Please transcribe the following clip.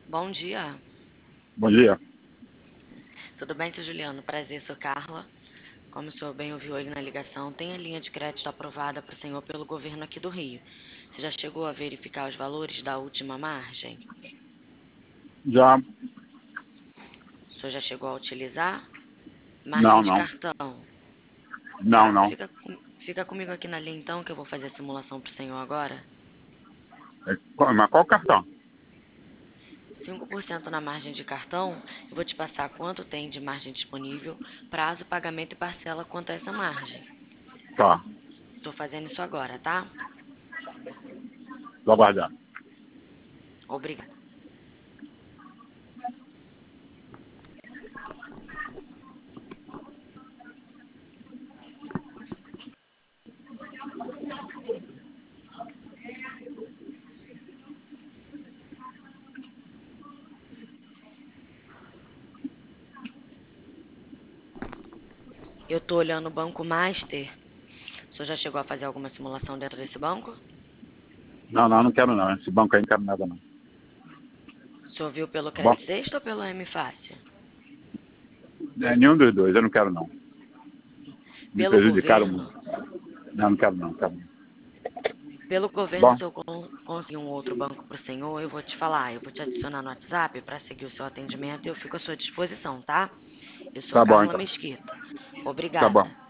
Bom dia. Bom dia. Tudo bem, seu Juliano? Prazer, sou Carla. Como o senhor bem ouviu aí na ligação, tem a linha de crédito aprovada para o senhor pelo governo aqui do Rio. Você já chegou a verificar os valores da última margem? Já. O senhor já chegou a utilizar? Margem Não, de não. cartão. Não, Tá, não. fica comigo aqui na linha então, que eu vou fazer a simulação para o senhor agora. Mas qual cartão? 5% na margem de cartão, eu vou te passar quanto tem de margem disponível, prazo, pagamento e parcela quanto a essa margem. Tá. Estou fazendo isso agora, tá? Tô aguardando. Obrigada. Eu estou olhando o Banco Master. O senhor já chegou a fazer alguma simulação dentro desse banco? Não quero não. Esse banco aí não quero nada não. O senhor viu pelo Tá bom? Credit Sexta ou pelo M Fácil? Nenhum dos dois, eu não quero não. Me Pelo prejudicaram governo? muito. Não quero não, quero não. Pelo Tá governo, bom? se eu conseguir um outro banco para o senhor, eu vou te falar. Eu vou te adicionar no WhatsApp para seguir o seu atendimento e eu fico à sua disposição, tá? Eu sou Tá bom Carla então. Mesquita. Tá bom. Obrigada.